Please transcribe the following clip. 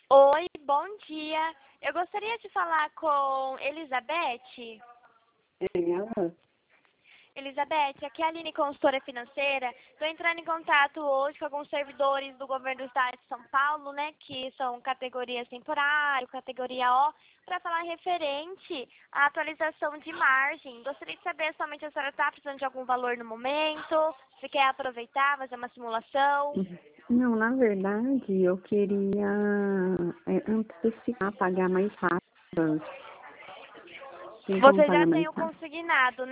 Oi, bom dia. Eu gostaria de falar com Elizabeth. Ela? Elizabeth, aqui é a Aline, consultora financeira. Estou entrando em contato hoje com alguns servidores do governo do estado de São Paulo, né, que são categorias temporário, categoria O, para falar referente à atualização de margem. Gostaria de saber somente se a senhora está precisando de algum valor no momento, se quer aproveitar, fazer uma simulação. Não, na verdade, eu queria antecipar, pagar mais rápido. Tem como Você já pagar tem mais o rápido? consignado, né?